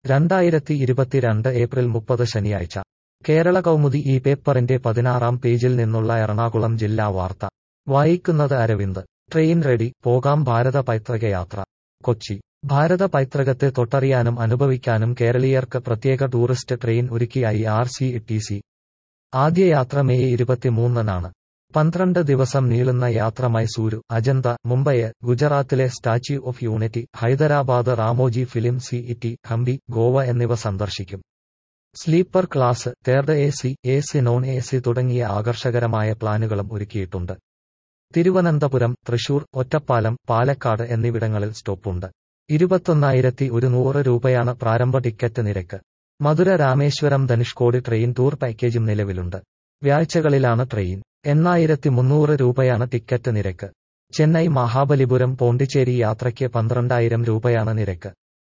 2022 April 30 ശനിയാഴ്ച കേരള കൗമുദി ഈ പേപ്പറിന്റെ 16-ാം പേജിൽ നിന്നുള്ള എറണാകുളം ജില്ലാ വാർത്ത വായിക്കുന്നത് അരവിന്ദ്. ട്രെയിൻ റെഡി, പോകാം ഭാരത പൈതൃക യാത്ര. കൊച്ചി. ഭാരത പൈതൃകത്തെ തൊട്ടറിയാനും അനുഭവിക്കാനും കേരളീയർക്ക് പ്രത്യേക ടൂറിസ്റ്റ് ട്രെയിൻ ഒരുക്കി IRCTC. ആദ്യ യാത്ര മെയ് 23-നാണ്. 12 ദിവസം നീളുന്ന യാത്ര മൈസൂരു, അജന്ത, മുംബൈ, ഗുജറാത്തിലെ statue of unity, Hyderabad Ramoji film city, Hampi, Goa എന്നിവ സന്ദർശിക്കും. Sleeper class, third AC non AC തുടങ്ങിയ ആകർഷകരമായ പ്ലാനുകളും ഒരുക്കിയിട്ടുണ്ട്. തിരുവനന്തപുരം, തൃശൂർ, ഒറ്റപ്പാലം, പാലക്കാട് എന്നിവിടങ്ങളിൽ സ്റ്റോപ്പുണ്ട്. 21,100 രൂപയാണ് പ്രാരംഭ ടിക്കറ്റ് നിരക്ക്. മധുര, രാമേശ്വരം, ധനുഷ്കോടി ട്രെയിൻ ടൂർ പാക്കേജും നിലവിലുണ്ട്. വ്യാഴ്ചകളിലാണ് ട്രെയിൻ. 8,300 രൂപയാണ് ടിക്കറ്റ് നിരക്ക്. ചെന്നൈ, മഹാബലിപുരം, പോണ്ടിച്ചേരി യാത്രയ്ക്ക് 12,000 രൂപയാണ് നിരക്ക്.